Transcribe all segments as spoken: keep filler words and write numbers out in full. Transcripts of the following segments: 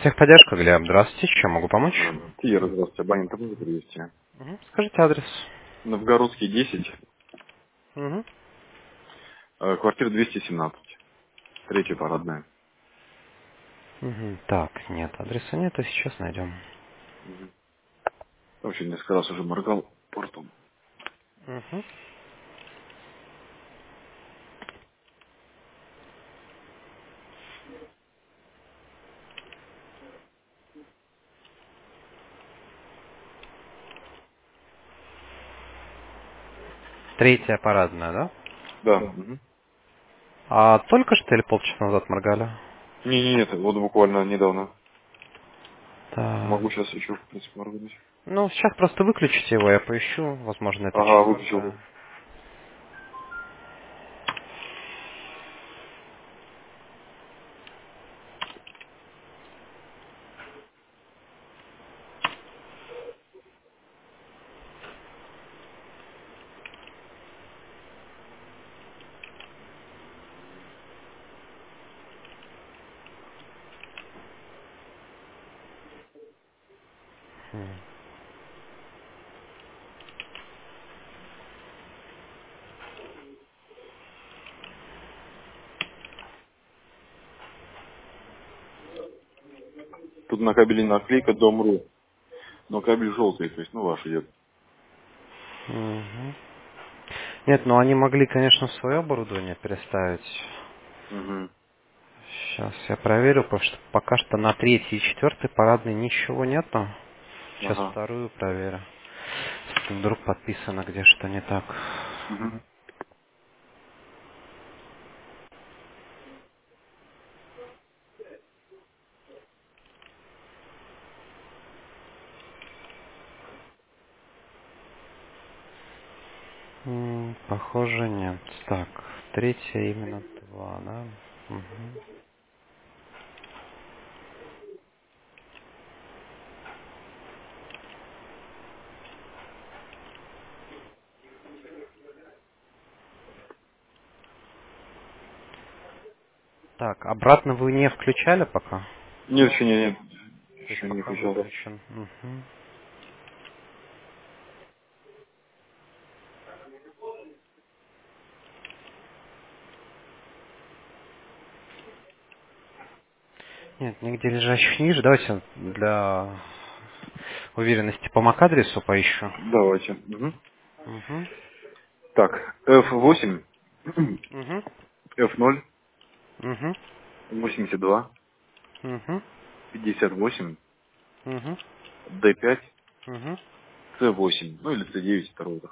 Техподдержка, Глеб, здравствуйте, чем могу помочь? А, Тиера, здравствуйте. Абонента можно привести? Мгм. Скажите адрес. Новгородский десять, Мгм. э, квартира двести семнадцать. Третья парадная. Мгм. Так, нет, адреса нет, а сейчас найдем. Мгм. Вообще несколько раз уже моргал портом. Мгм. Третья парадная, да? Да. Мгм. А только что или полчаса назад моргали? Не, не, нет, вот буквально недавно. Так. Могу сейчас еще, в принципе, моргнуть. Ну, сейчас просто выключите его, я поищу. Возможно, это Ага, выключил. четвертая. М. Тут на кабеле наклейка Дом.ру. Но кабель желтый, то есть, ну, ваш идет. Мгм. Нет, ну они могли, конечно, свое оборудование переставить. Угу. Сейчас я проверю, потому что пока что на третьей и четвертой парадной ничего нету. Сейчас Ага. вторую проверю. Если вдруг подписано где что не так. Угу. М, Похоже, нет. Так, третья именно два, да? Мгм. Так, обратно вы не включали пока? Нет, еще не, нет. То есть Еще не пока включал, да. выключен. Мгм. Нет, нигде лежащих ниже. Давайте для уверенности по мак-адресу поищу. Давайте. Угу. Угу. Так, эф восемь, Угу. эф ноль, Угу. восемьдесят два, Угу. пятьдесят восемь, Угу. дэ пять, Угу. цэ восемь, ну или цэ девять второго.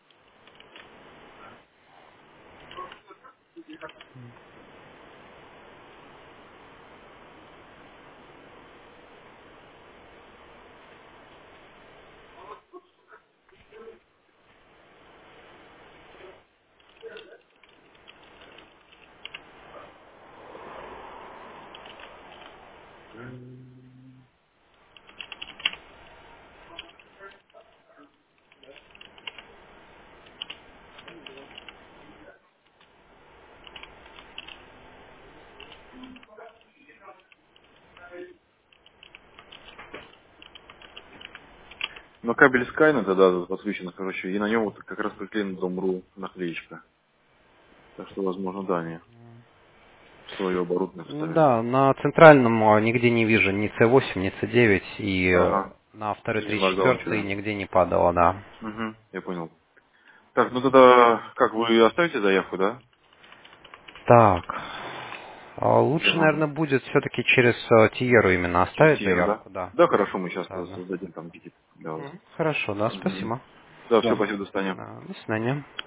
Но кабель Skynet тогда подключен, короче, и на нем вот как раз приклеена Дом.ру наклеечка. Так что, возможно, да, они свое оборудование Ну вставили. да, на центральном а, нигде не вижу ни цэ восемь, ни цэ девять, и э, Ага. на второй, И не третьей, моргал ничего, четвертой да? нигде не падало, да. Угу, я понял. Так, ну тогда, как, вы оставите заявку, да? Так, а Или лучше, наверное, нам будет все-таки через э, Тиеру именно через оставить Тиера, да? заявку, да. Да, хорошо, мы сейчас Да, да. создадим там гитик для вас. Мгм. Хорошо, да, Угу. спасибо. Да, все, спасибо, до свидания. Да, до свидания.